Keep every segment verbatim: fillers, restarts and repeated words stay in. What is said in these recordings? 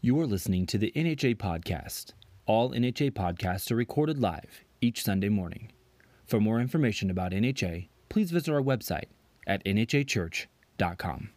You are listening to the N H A Podcast. All N H A podcasts are recorded live each Sunday morning. For more information about N H A, please visit our website at N H A church dot com.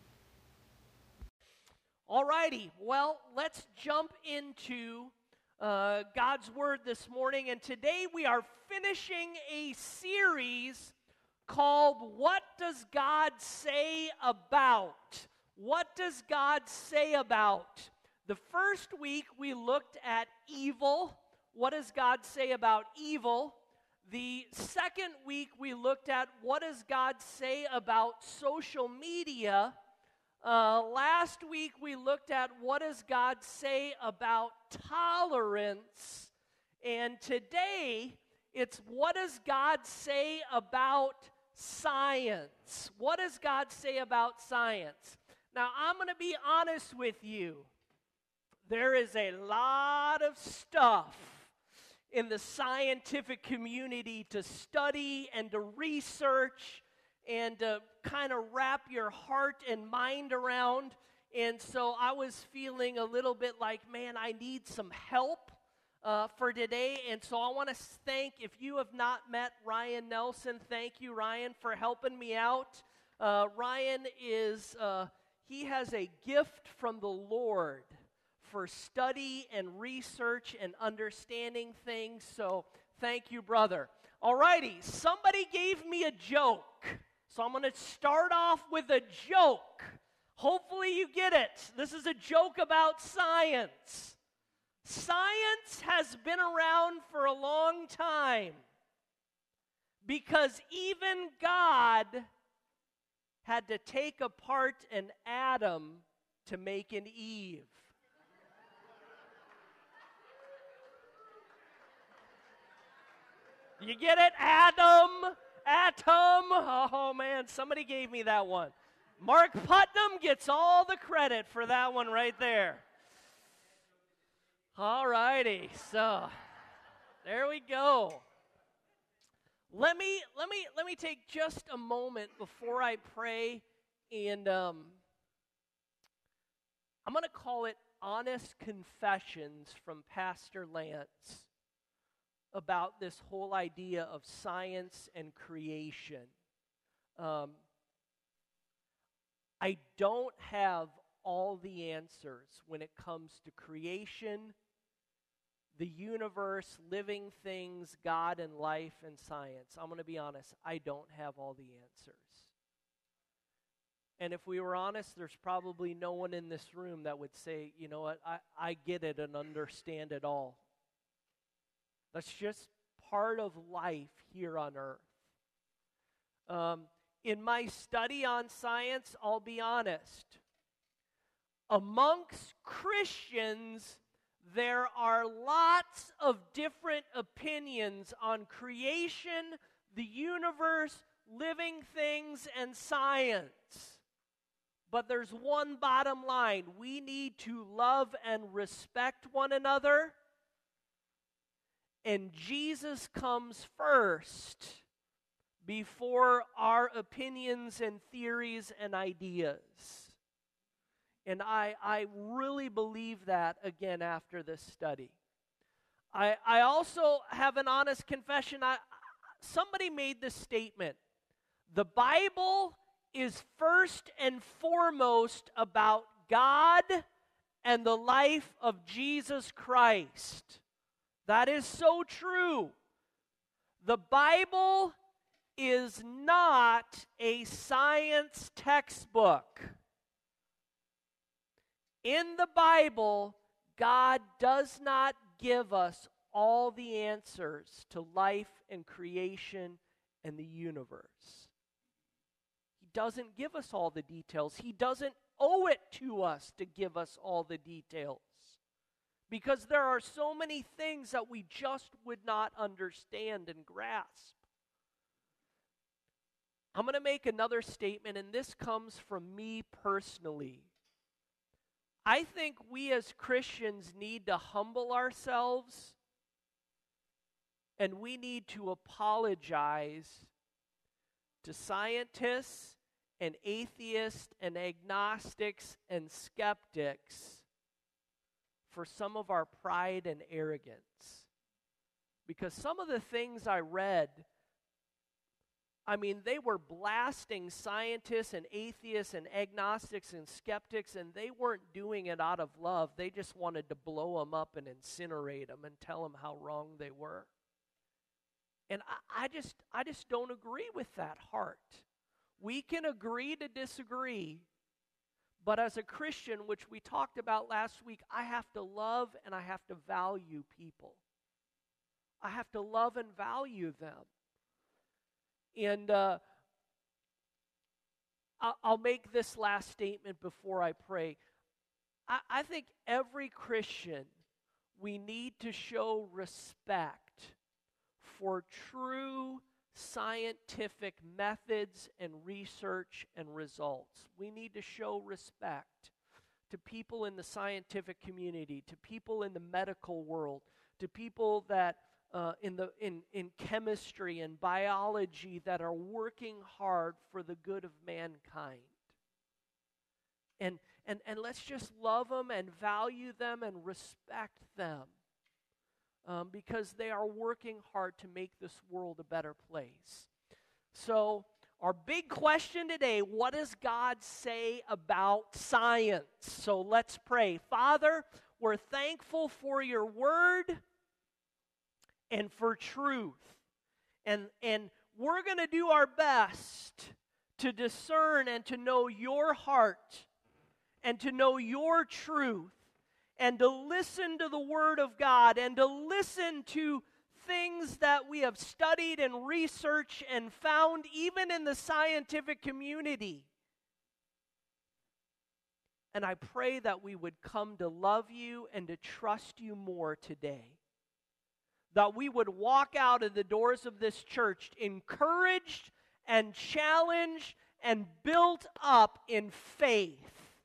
All righty, well, let's jump into uh, God's Word this morning. And today we are finishing a series called What Does God Say About? What does God say about? The first week we looked at evil. What does God say about evil? The second week we looked at what does God say about social media. Uh, last week we looked at what does God say about tolerance. And today it's what does God say about science? What does God say about science? Now I'm going to be honest with you. There is a lot of stuff in the scientific community to study and to research and to kind of wrap your heart and mind around. And so I was feeling a little bit like, man, I need some help uh, for today. And so I want to thank, if you have not met Ryan Nelson, thank you, Ryan, for helping me out. Uh, Ryan is, uh, he has a gift from the Lord for study and research and understanding things. So thank you, brother. All righty, somebody gave me a joke. So I'm going to start off with a joke. Hopefully you get it. This is a joke about science. Science has been around for a long time because even God had to take apart an atom to make an Eve. You get it? Adam, atom. Oh, man, somebody gave me that one. Mark Putnam gets all the credit for that one right there. All righty, so there we go. Let me let me let me take just a moment before I pray, and um, I'm going to call it Honest Confessions from Pastor Lance about this whole idea of science and creation. Um, I don't have all the answers when it comes to creation, the universe, living things, God and life and science. I'm going to be honest, I don't have all the answers. And if we were honest, there's probably no one in this room that would say, you know what, I, I get it and understand it all. That's just part of life here on earth. Um, in my study on science, I'll be honest. Amongst Christians, there are lots of different opinions on creation, the universe, living things, and science. But there's one bottom line. We need to love and respect one another. And Jesus comes first before our opinions and theories and ideas. And I, I really believe that again after this study. I, I also have an honest confession. I, somebody made this statement. The Bible is first and foremost about God and the life of Jesus Christ. That is so true. The Bible is not a science textbook. In the Bible, God does not give us all the answers to life and creation and the universe. He doesn't give us all the details. He doesn't owe it to us to give us all the details. Because there are so many things that we just would not understand and grasp. I'm going to make another statement, and this comes from me personally. I think we as Christians need to humble ourselves, and we need to apologize to scientists and atheists and agnostics and skeptics for some of our pride and arrogance. Because some of the things I read, I mean, they were blasting scientists and atheists and agnostics and skeptics, and they weren't doing it out of love. They just wanted to blow them up and incinerate them and tell them how wrong they were. And I, I just, I just don't agree with that heart. We can agree to disagree, but as a Christian, which we talked about last week, I have to love and I have to value people. I have to love and value them. And uh, I'll make this last statement before I pray. I, I think every Christian, we need to show respect for true scientific methods and research and results. We need to show respect to people in the scientific community, to people in the medical world, to people that uh, in the in, in chemistry and biology that are working hard for the good of mankind. And and and let's just love them and value them and respect them. Um, because they are working hard to make this world a better place. So, our big question today, what does God say about science? So let's pray. Father, we're thankful for your word and for truth. And, and we're going to do our best to discern and to know your heart and to know your truth, and to listen to the Word of God, and to listen to things that we have studied and researched and found even in the scientific community. And I pray that we would come to love you and to trust you more today. That we would walk out of the doors of this church encouraged and challenged and built up in faith.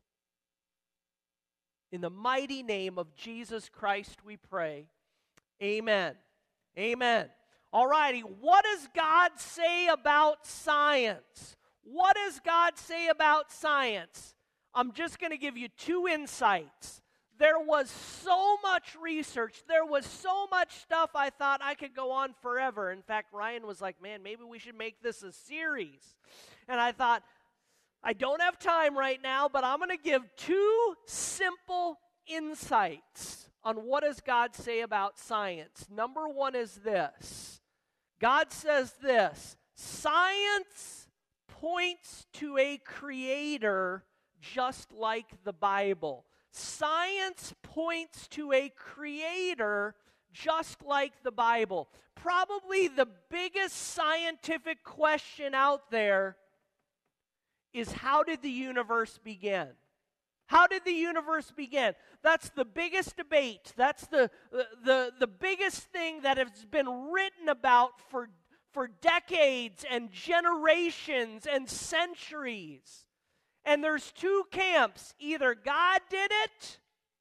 In the mighty name of Jesus Christ we pray. Amen. Amen. All righty, what does God say about science? What does God say about science? I'm just going to give you two insights. There was so much research. There was so much stuff I thought I could go on forever. In fact, Ryan was like, man, maybe we should make this a series. And I thought, I don't have time right now, but I'm going to give two simple insights on what does God say about science. Number one is this. God says this: science points to a creator just like the Bible. Science points to a creator just like the Bible. Probably the biggest scientific question out there is, how did the universe begin? How did the universe begin? That's the biggest debate. That's the, the, the, the biggest thing that has been written about for, for decades and generations and centuries. And there's two camps. Either God did it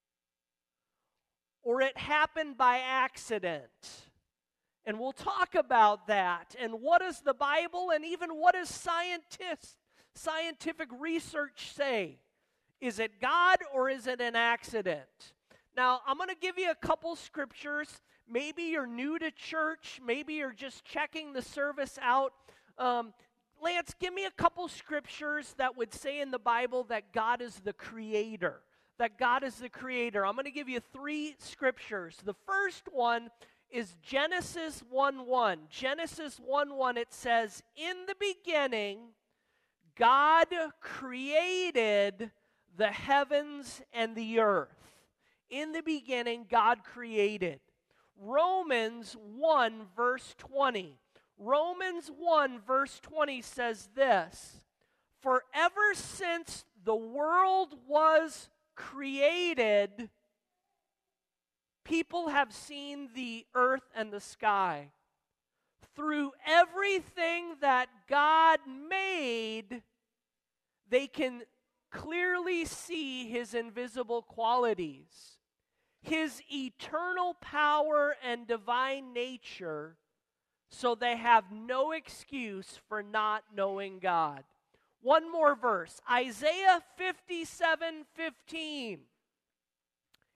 or it happened by accident. And we'll talk about that. And what does the Bible and even what does scientists Scientific research say? Is it God or is it an accident? Now, I'm going to give you a couple scriptures. Maybe you're new to church. Maybe you're just checking the service out. Um, Lance, give me a couple scriptures that would say in the Bible that God is the creator. That God is the creator. I'm going to give you three scriptures. The first one is Genesis one one. Genesis one one, it says, in the beginning, God created the heavens and the earth. In the beginning, God created. Romans one, verse twenty. Romans one, verse twenty says this: for ever since the world was created, people have seen the earth and the sky. Through everything that God made, they can clearly see His invisible qualities, His eternal power and divine nature, so they have no excuse for not knowing God. One more verse, Isaiah fifty-seven fifteen.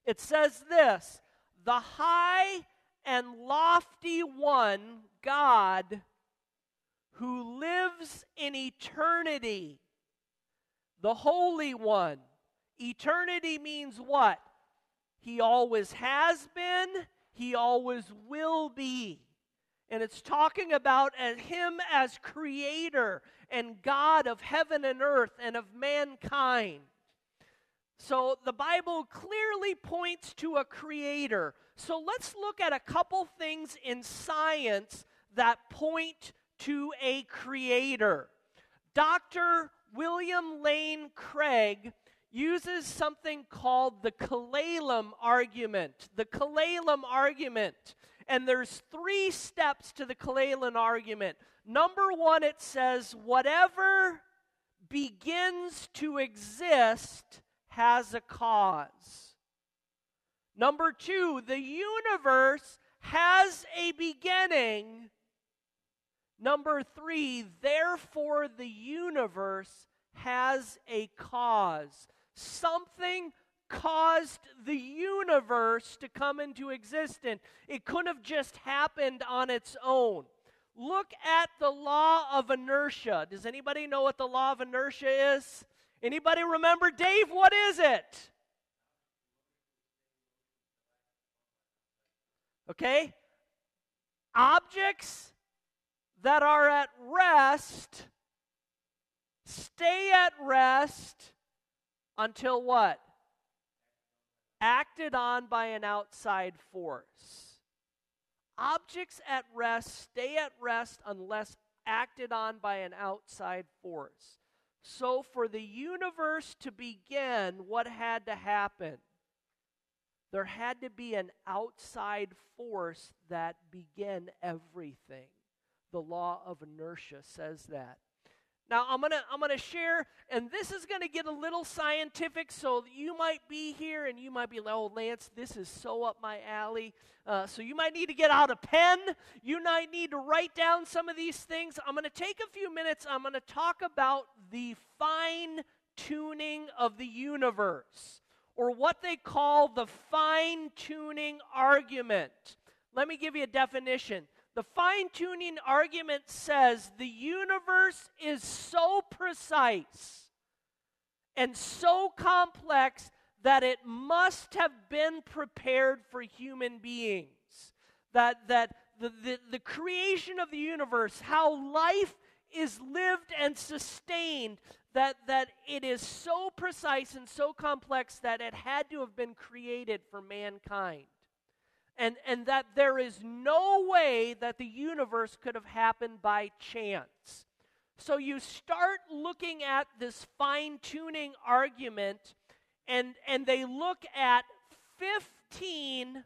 It says this, the high and lofty one, God, who lives in eternity, the Holy One. Eternity means what? He always has been, he always will be. And it's talking about him as creator and God of heaven and earth and of mankind. So the Bible clearly points to a creator. So let's look at a couple things in science that point to a creator. Doctor William Lane Craig uses something called the Kalalam argument. The Kalalam argument. And there's three steps to the Kalalam argument. Number one, it says, whatever begins to exist has a cause. Number two, the universe has a beginning. Number three, therefore the universe has a cause. Something caused the universe to come into existence. It couldn't have just happened on its own. Look at the law of inertia. Does anybody know what the law of inertia is? Anybody remember? Dave, what is it? Okay? Objects that are at rest stay at rest until what? Acted on by an outside force. Objects at rest stay at rest unless acted on by an outside force. So for the universe to begin, what had to happen? There had to be an outside force that began everything. The law of inertia says that. Now, I'm going to I'm going to share, and this is going to get a little scientific, so you might be here, and you might be like, oh, Lance, this is so up my alley. Uh, so you might need to get out a pen. You might need to write down some of these things. I'm going to take a few minutes. I'm going to talk about the fine-tuning of the universe, or what they call the fine-tuning argument. Let me give you a definition. The fine-tuning argument says the universe is so precise and so complex that it must have been prepared for human beings. That, that the, the, the creation of the universe, how life is lived and sustained, that, that it is so precise and so complex that it had to have been created for mankind. And, and that there is no way that the universe could have happened by chance. So you start looking at this fine-tuning argument, and, and they look at fifteen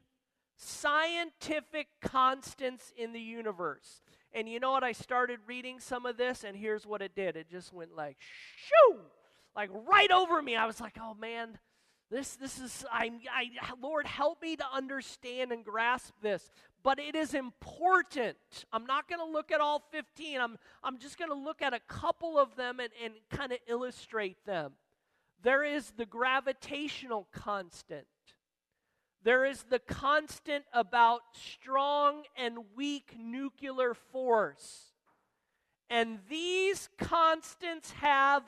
scientific constants in the universe. And you know what? I started reading some of this, and here's what it did. It just went like, shoo! Like right over me. I was like, oh, man. This, this is, I, I, Lord, help me to understand and grasp this. But it is important. I'm not going to look at all fifteen. I'm, I'm just going to look at a couple of them and, and kind of illustrate them. There is the gravitational constant. There is the constant about strong and weak nuclear force. And these constants have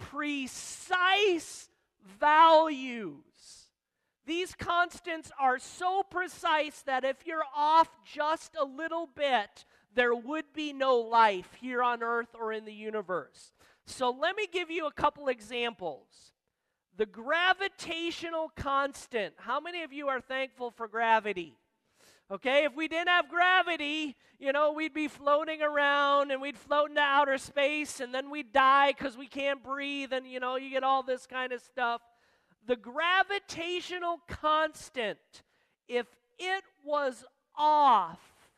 precise values. These constants are so precise that if you're off just a little bit, there would be no life here on earth or in the universe. So let me give you a couple examples. The gravitational constant. How many of you are thankful for gravity? Okay, if we didn't have gravity, you know, we'd be floating around and we'd float into outer space and then we'd die because we can't breathe and, you know, you get all this kind of stuff. The gravitational constant, if it was off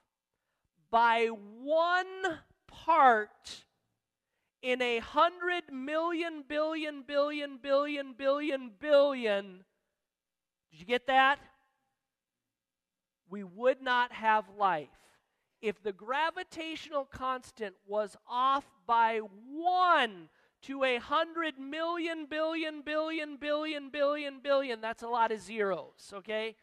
by one part in a hundred million, billion, billion, billion, billion, billion, did you get that? We would not have life. If the gravitational constant was off by one to a hundred million, billion, billion, billion, billion, billion. That's a lot of zeros, okay?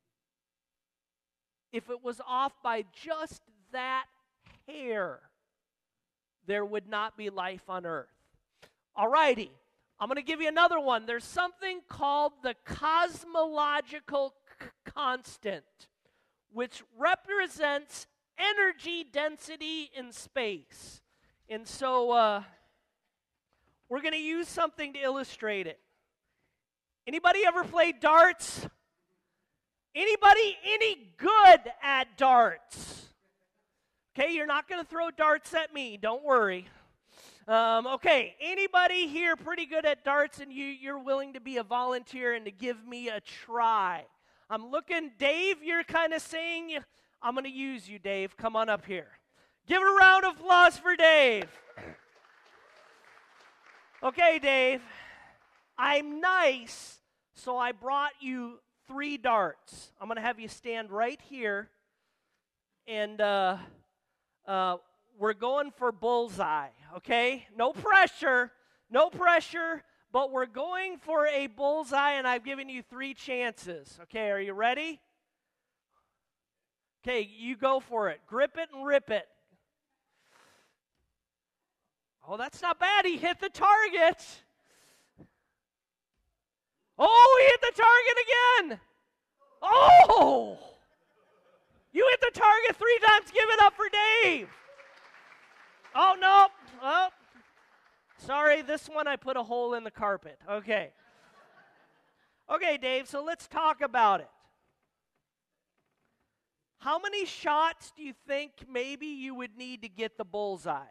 If it was off by just that hair, there would not be life on earth. All righty, I'm going to give you another one. There's something called the cosmological c- constant, which represents energy density in space. And so uh, we're going to use something to illustrate it. Anybody ever played darts? Anybody any good at darts? Okay, you're not going to throw darts at me. Don't worry. Um, okay, anybody here pretty good at darts and you, you're willing to be a volunteer and to give me a try? I'm looking, Dave, you're kind of saying, I'm going to use you, Dave. Come on up here. Give a round of applause for Dave. Okay, Dave, I'm nice, so I brought you three darts. I'm going to have you stand right here, and uh, uh, we're going for bullseye, okay? No pressure, no pressure, but we're going for a bullseye, and I've given you three chances. Okay, are you ready? Okay, you go for it. Grip it and rip it. Oh, that's not bad. He hit the target. Oh, he hit the target again. Oh! You hit the target three times. Give it up for Dave. Oh, no. Oh. Sorry, this one I put a hole in the carpet. Okay. Okay, Dave, so let's talk about it. How many shots do you think maybe you would need to get the bullseye?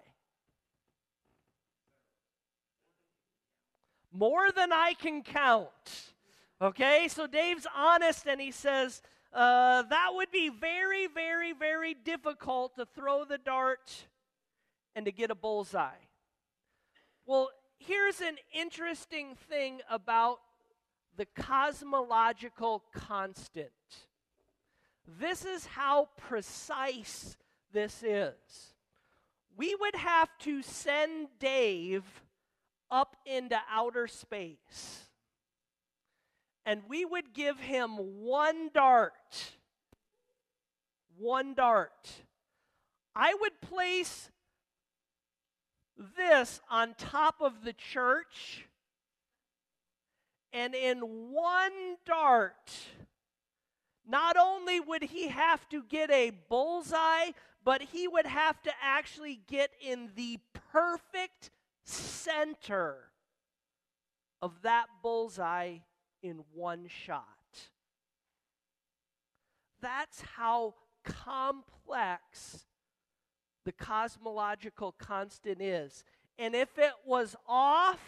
More than I can count. Okay, so Dave's honest and he says, uh, that would be very, very, very difficult to throw the dart and to get a bullseye. Well, here's an interesting thing about the cosmological constant. This is how precise this is. We would have to send Dave up into outer space, and we would give him one dart. One dart. I would place this on top of the church, and in one dart, not only would he have to get a bullseye, but he would have to actually get in the perfect center of that bullseye in one shot. That's how complex the cosmological constant is. And if it was off,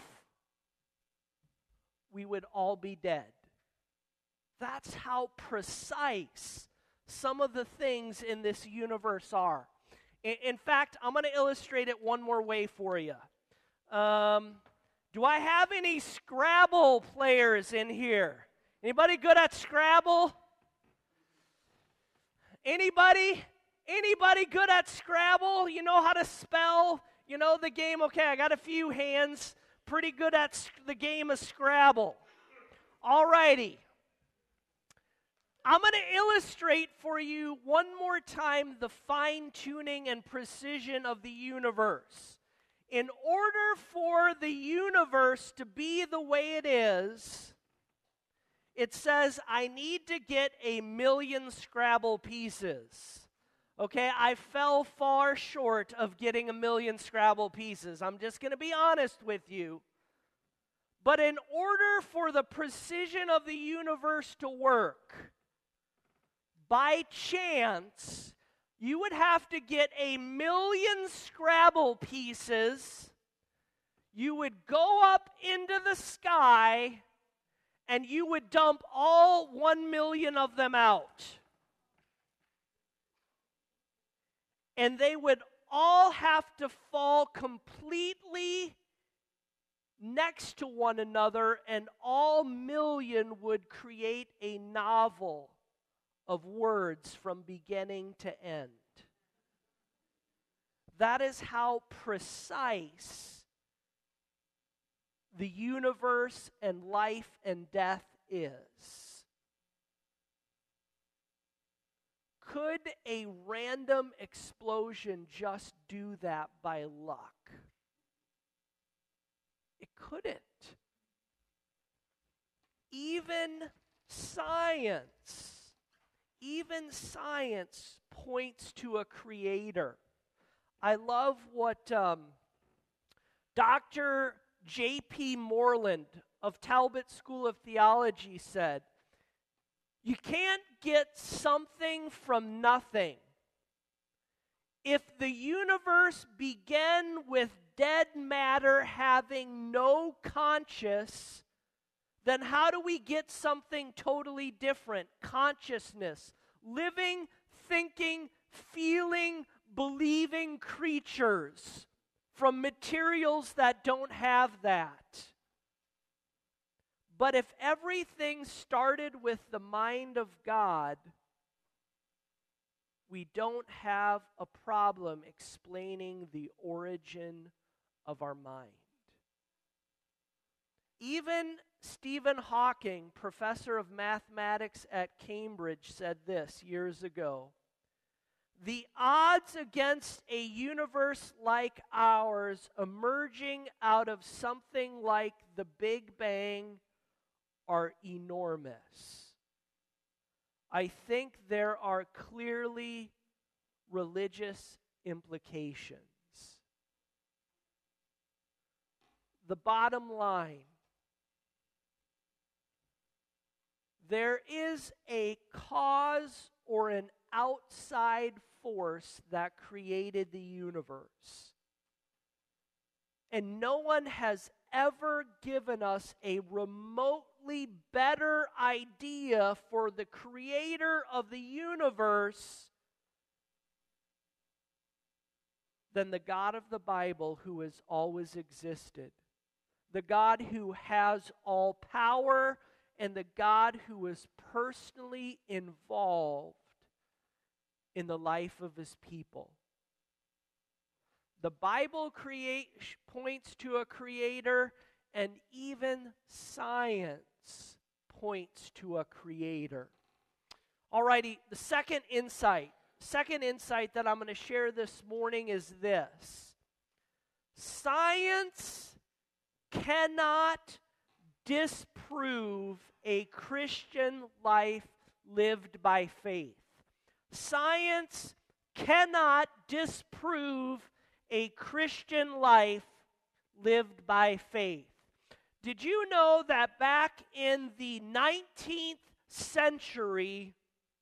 we would all be dead. That's how precise some of the things in this universe are. In, in fact, I'm going to illustrate it one more way for you. Um, do I have any Scrabble players in here? Anybody good at Scrabble? Anybody? Anybody good at Scrabble? You know how to spell? You know the game? Okay, I got a few hands pretty good at the game of Scrabble. All righty. I'm going to illustrate for you one more time the fine-tuning and precision of the universe. In order for the universe to be the way it is, it says I need to get a million Scrabble pieces. Okay, I fell far short of getting a million Scrabble pieces. I'm just going to be honest with you. But in order for the precision of the universe to work, by chance, you would have to get a million Scrabble pieces. You would go up into the sky, and you would dump all one million of them out. And they would all have to fall completely next to one another, and all million would create a novel of words from beginning to end. That is how precise the universe and life and death is? Could a random explosion just do that by luck? It couldn't. Even science, even science points to a creator. I love what um, Doctor J P Moreland of Talbot School of Theology said. You can't get something from nothing. If the universe began with dead matter having no conscience, then how do we get something totally different? Consciousness. Living, thinking, feeling, believing creatures from materials that don't have that. But if everything started with the mind of God, we don't have a problem explaining the origin of our mind. Even Stephen Hawking, professor of mathematics at Cambridge, said this years ago. The odds against a universe like ours emerging out of something like the Big Bang are enormous. I think there are clearly religious implications. The bottom line, there is a cause or an outside force that created the universe. And no one has ever given us a remotely better idea for the creator of the universe than the God of the Bible who has always existed. The God who has all power and the God who is personally involved in the life of his people. The Bible create, points to a creator, and even science points to a creator. Alrighty, the second insight, second insight that I'm going to share this morning is this. Science cannot disprove a Christian life lived by faith. Science cannot disprove a Christian life lived by faith. Did you know that back in the nineteenth century,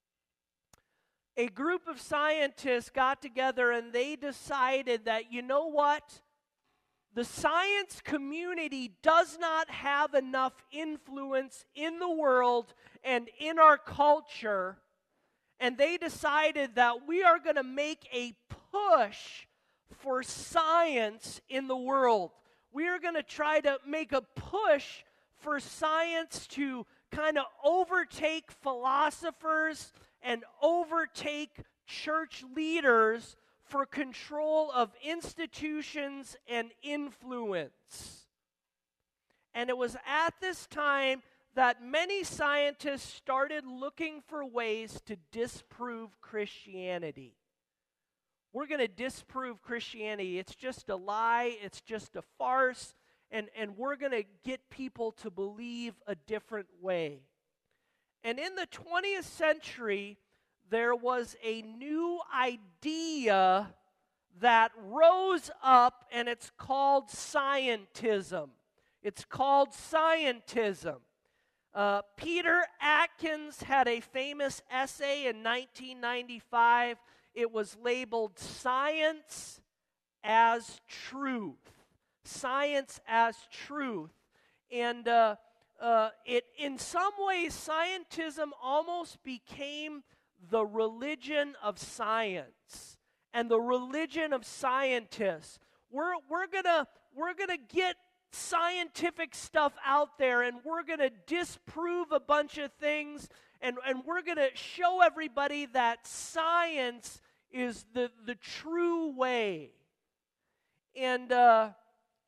a group of scientists got together and they decided that, you know what? The science community does not have enough influence in the world and in our culture, and they decided that we are going to make a push for science in the world. We are going to try to make a push for science to kind of overtake philosophers and overtake church leaders for control of institutions and influence. And it was at this time that many scientists started looking for ways to disprove Christianity. We're going to disprove Christianity. It's just a lie. It's just a farce. And, and we're going to get people to believe a different way. And in the twentieth century, there was a new idea that rose up, and it's called scientism. It's called scientism. Uh, Peter Atkins had a famous essay in nineteen ninety-five. It was labeled Science as Truth. Science as Truth. And uh, uh, it, in some ways, scientism almost became the religion of science and the religion of scientists. We're, we're gonna, we're gonna get scientific stuff out there, and we're gonna disprove a bunch of things, and, and we're gonna show everybody that science is the, the true way. And, uh,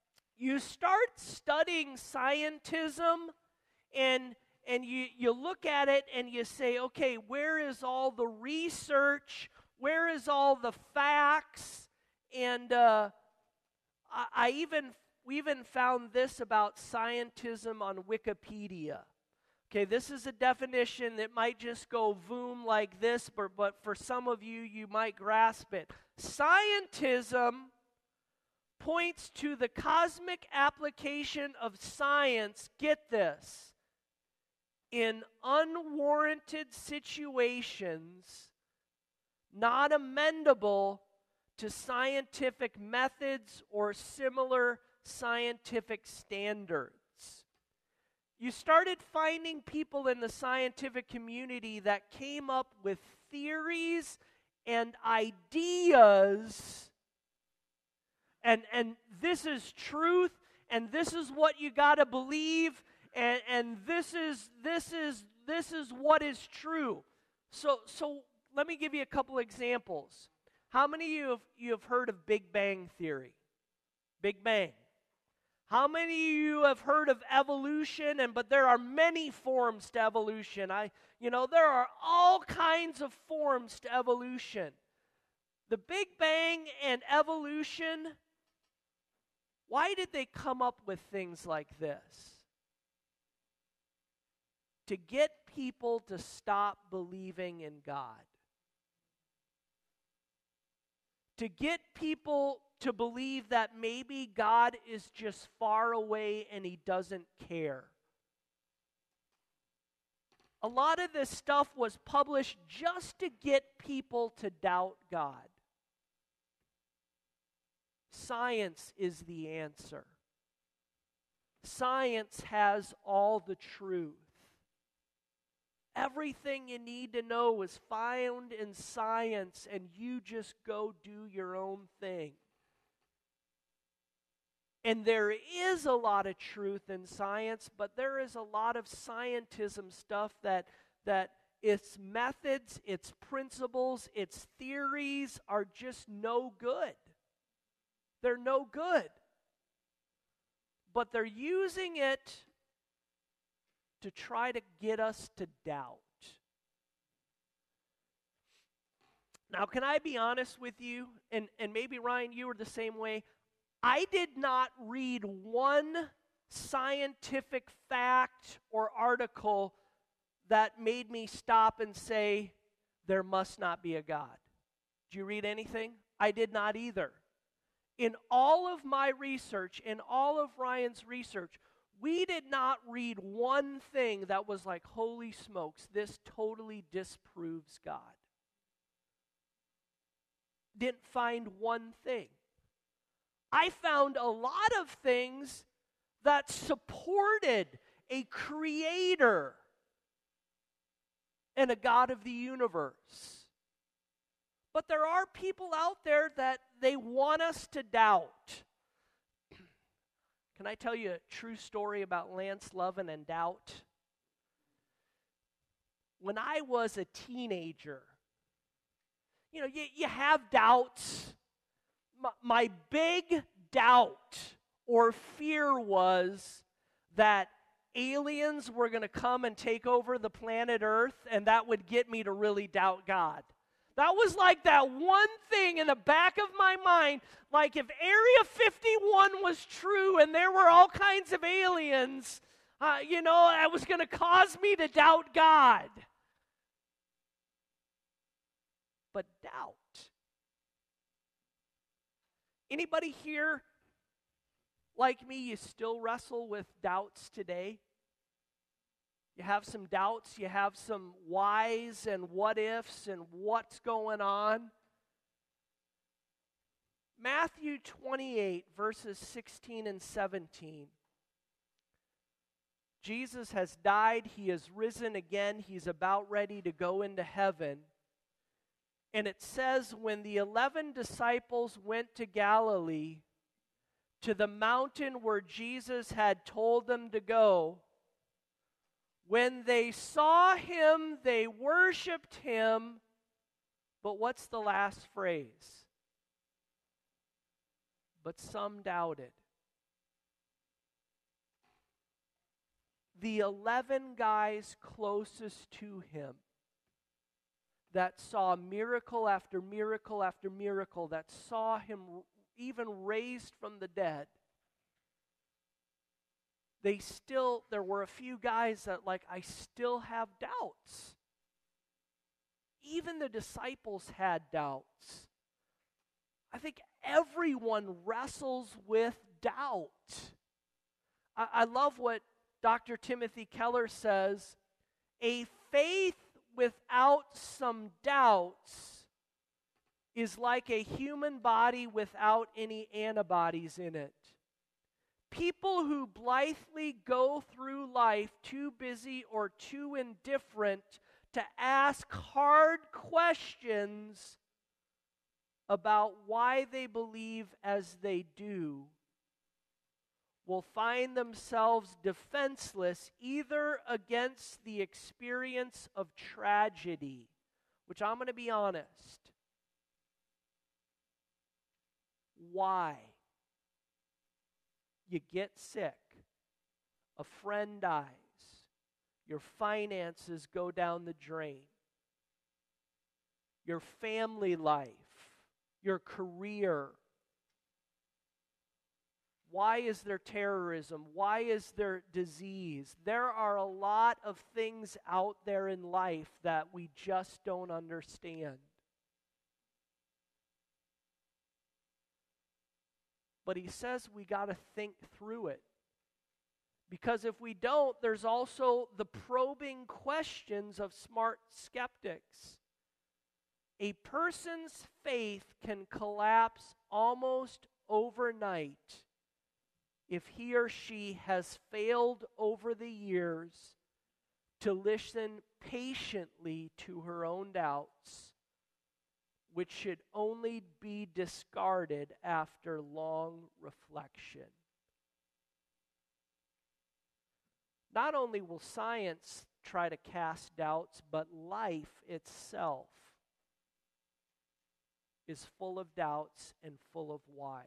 you start studying scientism, and and you, you look at it and you say, okay, where is all the research? Where is all the facts? And uh, I, I even we even found this about scientism on Wikipedia. Okay, this is a definition that might just go boom like this, but, but for some of you, you might grasp it. Scientism points to the cosmic application of science, get this, in unwarranted situations not amendable to scientific methods or similar scientific standards. You started finding people in the scientific community that came up with theories and ideas, and, and this is truth, and this is what you got to believe, and, and this is this is this is what is true. So so let me give you a couple examples. How many of you have, you have heard of Big Bang Theory? Big Bang. How many of you have heard of evolution? And but there are many forms to evolution. I, you know, there are all kinds of forms to evolution. The Big Bang and evolution, why did they come up with things like this? To get people to stop believing in God. To get people to believe that maybe God is just far away and He doesn't care. A lot of this stuff was published just to get people to doubt God. Science is the answer. Science has all the truth. Everything you need to know is found in science, and you just go do your own thing. And there is a lot of truth in science, but there is a lot of scientism stuff that, that its methods, its principles, its theories are just no good. They're no good. But they're using it to try to get us to doubt. Now, can I be honest with you? And, and maybe, Ryan, you were the same way. I did not read one scientific fact or article that made me stop and say, there must not be a God. Did you read anything? I did not either. In all of my research, in all of Ryan's research, we did not read one thing that was like, holy smokes, this totally disproves God. Didn't find one thing. I found a lot of things that supported a creator and a God of the universe. But there are people out there that they want us to doubt. Can I tell you a true story about Lance Lovin and doubt? When I was a teenager, you know, you, you have doubts. My, my big doubt or fear was that aliens were going to come and take over the planet Earth, and that would get me to really doubt God. That was like that one thing in the back of my mind, like if Area fifty-one was true and there were all kinds of aliens, uh, you know, that was going to cause me to doubt God. But doubt. Anybody here, like me, you still wrestle with doubts today? You have some doubts, you have some whys and what ifs and what's going on. Matthew twenty-eight, verses sixteen and seventeen. Jesus has died, He has risen again, He's about ready to go into heaven. And it says, when the eleven disciples went to Galilee, to the mountain where Jesus had told them to go, when they saw Him, they worshiped Him. But what's the last phrase? But some doubted. the eleven guys closest to him that saw miracle after miracle after miracle, that saw him even raised from the dead, they still, there were a few guys that like, I still have doubts. Even the disciples had doubts. I think everyone wrestles with doubt. I, I love what Doctor Timothy Keller says, a faith without some doubts is like a human body without any antibodies in it. People who blithely go through life too busy or too indifferent to ask hard questions about why they believe as they do will find themselves defenseless either against the experience of tragedy, which I'm going to be honest. Why? You get sick, a friend dies, your finances go down the drain, your family life, your career. Why is there terrorism? Why is there disease? There are a lot of things out there in life that we just don't understand. But he says we got to think through it. Because if we don't, there's also the probing questions of smart skeptics. A person's faith can collapse almost overnight if he or she has failed over the years to listen patiently to her own doubts, which should only be discarded after long reflection. Not only will science try to cast doubts, but life itself is full of doubts and full of whys.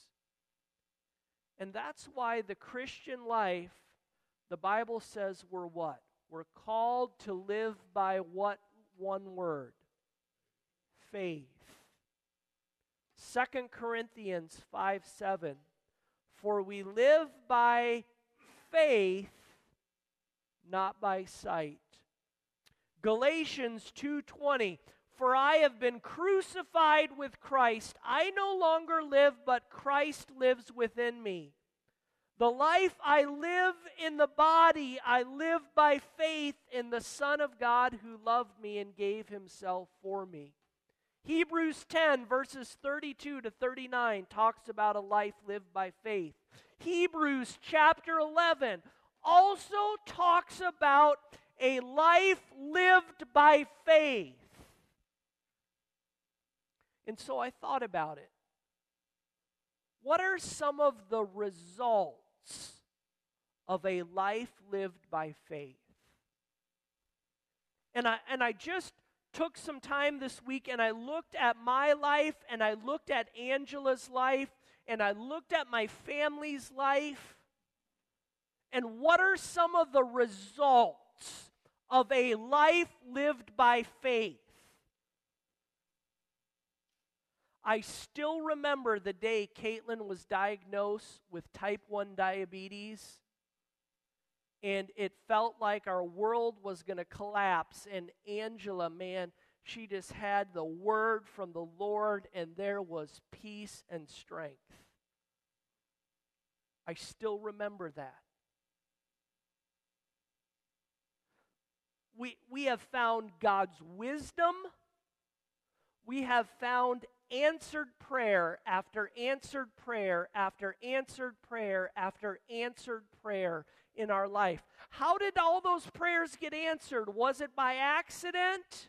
And that's why the Christian life, the Bible says we're what? We're called to live by what one word? Faith. Second Corinthians five seven. For we live by faith, not by sight. Galatians two twenty. For I have been crucified with Christ. I no longer live, but Christ lives within me. The life I live in the body, I live by faith in the Son of God who loved me and gave himself for me. Hebrews ten, verses thirty-two to thirty-nine, talks about a life lived by faith. Hebrews chapter eleven also talks about a life lived by faith. And so I thought about it. What are some of the results of a life lived by faith? And I and I just took some time this week and I looked at my life and I looked at Angela's life and I looked at my family's life. And what are some of the results of a life lived by faith? I still remember the day Caitlin was diagnosed with type one diabetes, and it felt like our world was going to collapse. And Angela, man, she just had the word from the Lord, and there was peace and strength. I still remember that. We, we have found God's wisdom. We have found answered prayer after answered prayer after answered prayer after answered prayer in our life. How did all those prayers get answered? Was it by accident?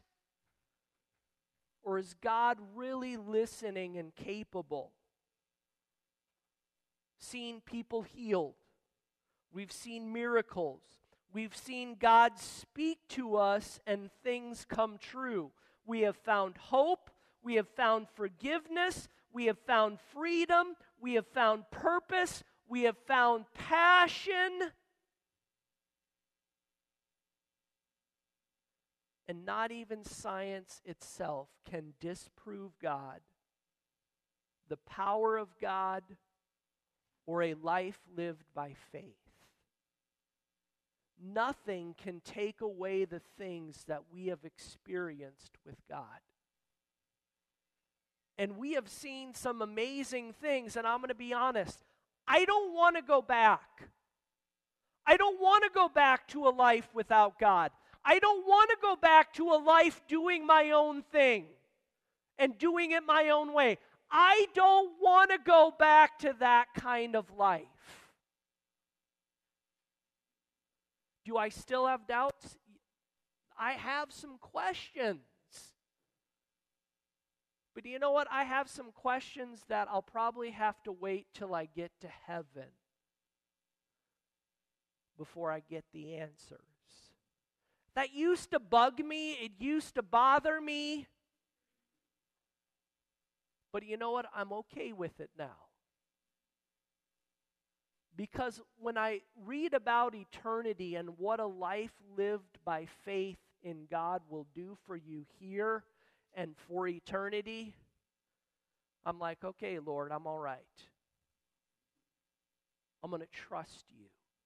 Or is God really listening and capable? Seen people healed. We've seen miracles. We've seen God speak to us and things come true. We have found hope. We have found forgiveness. We have found freedom. We have found purpose. We have found passion. And not even science itself can disprove God, the power of God, or a life lived by faith. Nothing can take away the things that we have experienced with God. And we have seen some amazing things, and I'm going to be honest, I don't want to go back. I don't want to go back to a life without God. I don't want to go back to a life doing my own thing and doing it my own way. I don't want to go back to that kind of life. Do I still have doubts? I have some questions. But you know what? I have some questions that I'll probably have to wait till I get to heaven before I get the answers. That used to bug me. It used to bother me. But you know what? I'm okay with it now. Because when I read about eternity and what a life lived by faith in God will do for you here and for eternity, I'm like, okay, Lord, I'm all right. I'm going to trust you.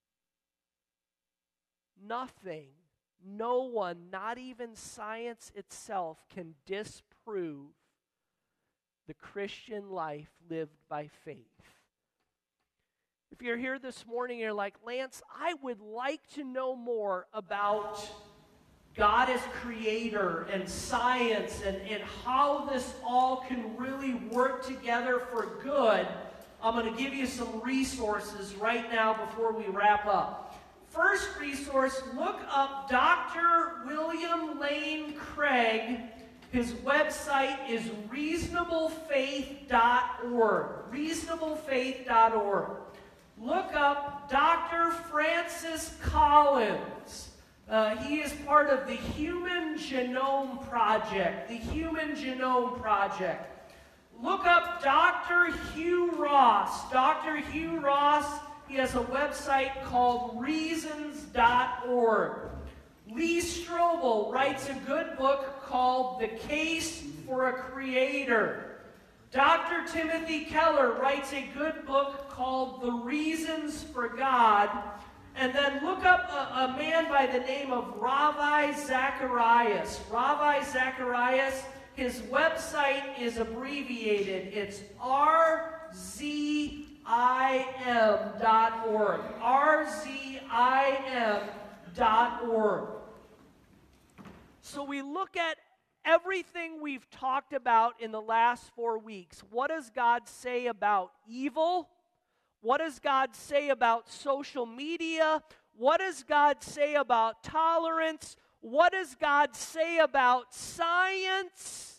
Nothing, no one, not even science itself can disprove the Christian life lived by faith. If you're here this morning and you're like, Lance, I would like to know more about God as creator and science and, and how this all can really work together for good, I'm going to give you some resources right now before we wrap up. First resource, look up Doctor William Lane Craig. His website is reasonable faith dot org. reasonable faith dot org. Look up Doctor Francis Collins. Uh, he is part of the Human Genome Project. The Human Genome Project. Look up Doctor Hugh Ross. Doctor Hugh Ross, he has a website called reasons dot org. Lee Strobel writes a good book called The Case for a Creator. Doctor Timothy Keller writes a good book called The Reasons for God. And then look up a, a man by the name of Ravi Zacharias. Ravi Zacharias, his website is abbreviated. It's R Z I M dot org. R Z I M dot org. So we look at everything we've talked about in the last four weeks. What does God say about evil? What does God say about social media? What does God say about tolerance? What does God say about science?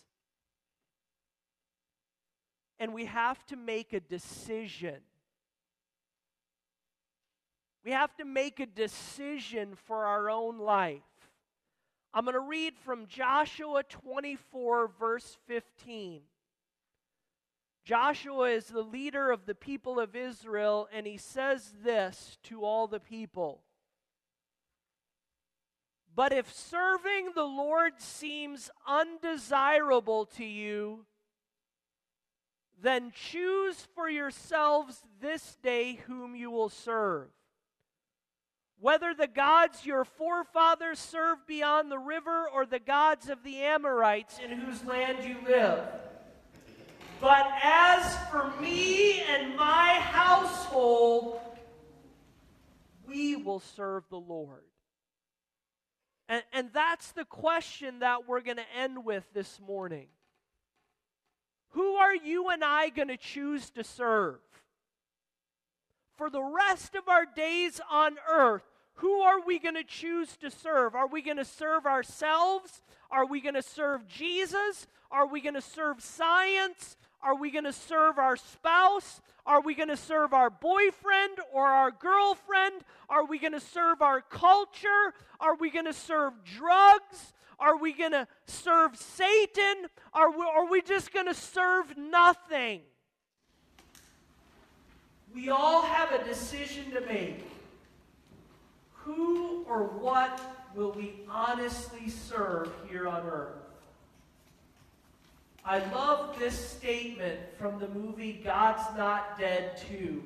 And we have to make a decision. We have to make a decision for our own life. I'm going to read from Joshua twenty-four, verse fifteen. Joshua is the leader of the people of Israel, and he says this to all the people. But if serving the Lord seems undesirable to you, then choose for yourselves this day whom you will serve. Whether the gods your forefathers served beyond the river or the gods of the Amorites in whose land you live. But as for me and my household, we will serve the Lord. And, and that's the question that we're going to end with this morning. Who are you and I going to choose to serve? For the rest of our days on earth, who are we going to choose to serve? Are we going to serve ourselves? Are we going to serve Jesus? Are we going to serve science? Are we going to serve our spouse? Are we going to serve our boyfriend or our girlfriend? Are we going to serve our culture? Are we going to serve drugs? Are we going to serve Satan? Are we, are we just going to serve nothing? We all have a decision to make. who or what will we honestly serve here on earth? I love this statement from the movie God's Not Dead two.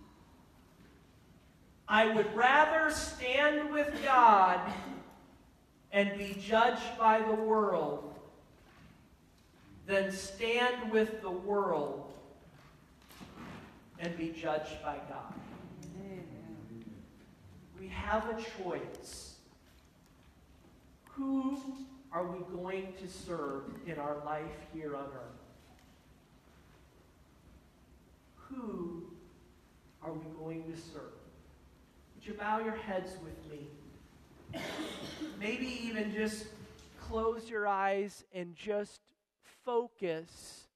I would rather stand with God and be judged by the world than stand with the world and be judged by God. We have a choice. Who are we going to serve in our life here on earth? Who are we going to serve? Would you bow your heads with me? Maybe even just close your eyes and just focus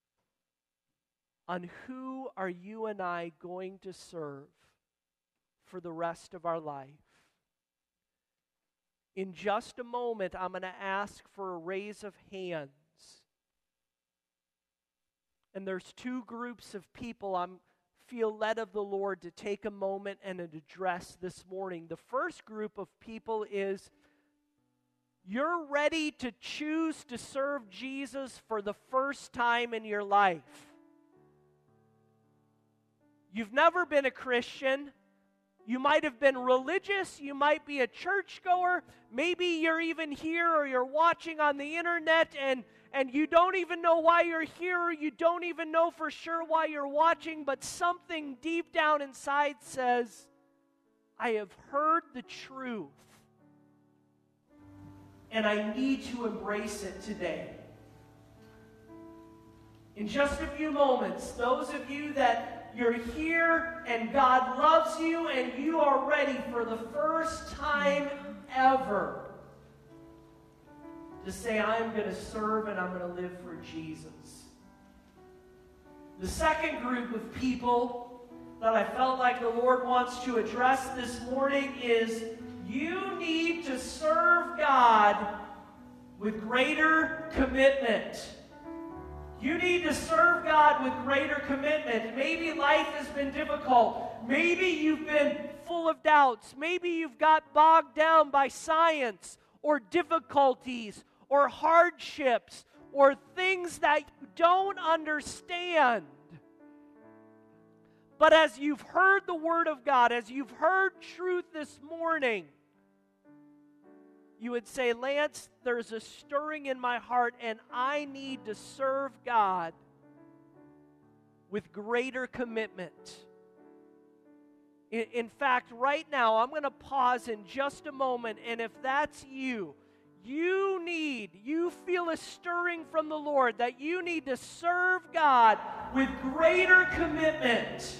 on who are you and I going to serve for the rest of our life. In just a moment, I'm going to ask for a raise of hands. And there's two groups of people I'm feel led of the Lord to take a moment and an address this morning. The first group of people is you're ready to choose to serve Jesus for the first time in your life. You've never been a Christian. You might have been religious. You might be a churchgoer. Maybe you're even here or you're watching on the internet and, and you don't even know why you're here, or you don't even know for sure why you're watching, but something deep down inside says, I have heard the truth and I need to embrace it today. In just a few moments, those of you that you're here and God loves you and you are ready for the first time ever to say, I'm going to serve and I'm going to live for Jesus. The second group of people that I felt like the Lord wants to address this morning is you need to serve God with greater commitment. You need to serve God with greater commitment. Maybe life has been difficult. Maybe you've been full of doubts. Maybe you've got bogged down by science or difficulties or hardships or things that you don't understand. But as you've heard the Word of God, as you've heard truth this morning, you would say, Lance, there's a stirring in my heart and I need to serve God with greater commitment. In, in fact, right now, I'm going to pause in just a moment, and if that's you, you need, you feel a stirring from the Lord that you need to serve God with greater commitment.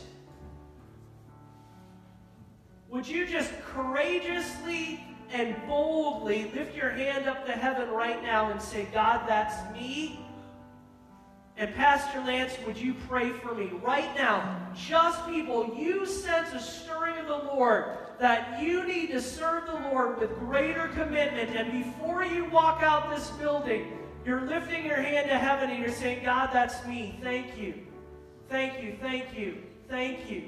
Would you just courageously and boldly lift your hand up to heaven right now and say, God, that's me? And Pastor Lance, would you pray for me right now? Just people, you sense a stirring of the Lord that you need to serve the Lord with greater commitment. And before you walk out this building, you're lifting your hand to heaven and you're saying, God, that's me. Thank you. Thank you, thank you, thank you.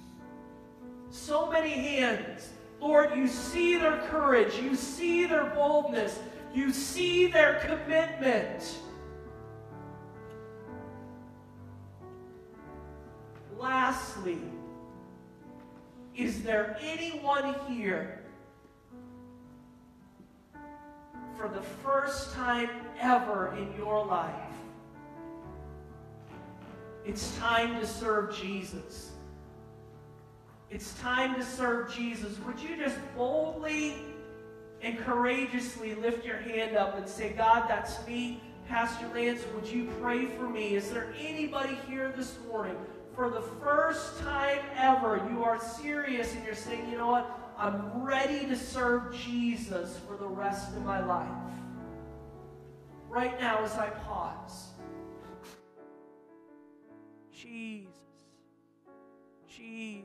So many hands. Lord, you see their courage. You see their boldness. You see their commitment. Lastly, is there anyone here for the first time ever in your life? It's time to serve Jesus. It's time to serve Jesus. Would you just boldly and courageously lift your hand up and say, God, that's me. Pastor Lance, would you pray for me? Is there anybody here this morning, for the first time ever, you are serious and you're saying, you know what? I'm ready to serve Jesus for the rest of my life. Right now as I pause. Jesus. Jesus.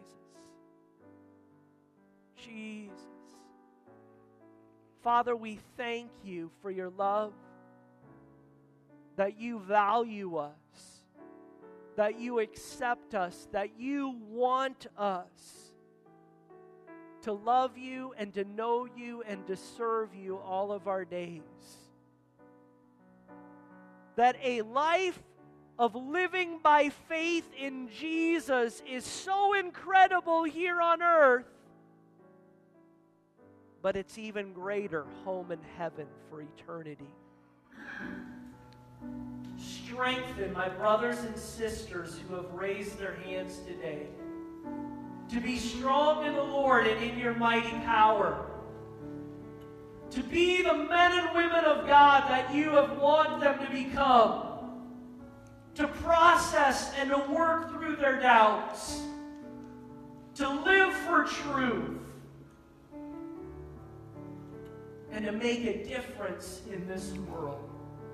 Jesus. Father, we thank you for your love, that you value us, that you accept us, that you want us to love you and to know you and to serve you all of our days. That a life of living by faith in Jesus is so incredible here on earth, but it's even greater home in heaven for eternity. Strengthen my brothers and sisters who have raised their hands today to be strong in the Lord and in your mighty power, to be the men and women of God that you have wanted them to become, to process and to work through their doubts, to live for truth, and to make a difference in this world.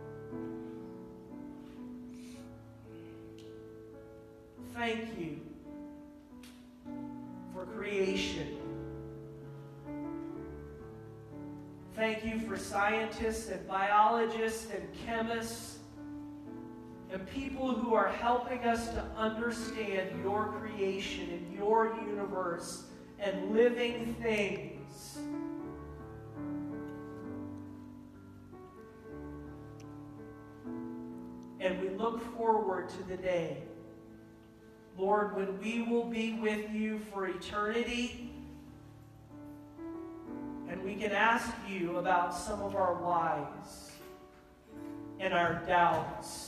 Thank you for creation. Thank you for scientists and biologists and chemists and people who are helping us to understand your creation and your universe and living things. And we look forward to the day, Lord, when we will be with you for eternity, and we can ask you about some of our whys and our doubts.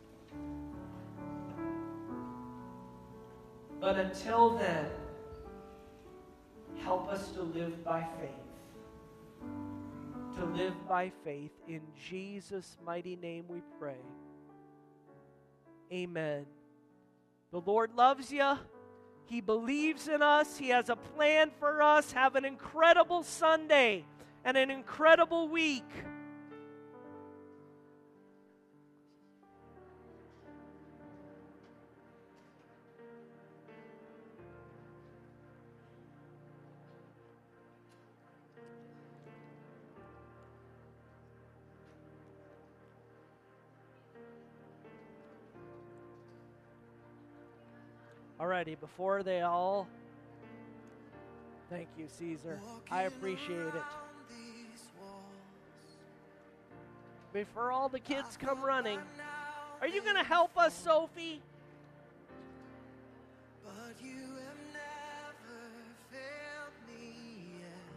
But until then, help us to live by faith. To live by faith. In Jesus' mighty name we pray. Amen. The Lord loves you. He believes in us. He has a plan for us. Have an incredible Sunday and an incredible week. Alrighty, before they all... Thank you, Caesar. I appreciate it. Before all the kids come running, are you going to help us, Sophie? But you have never failed me yet.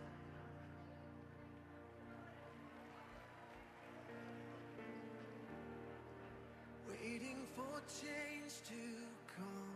Waiting for change to come.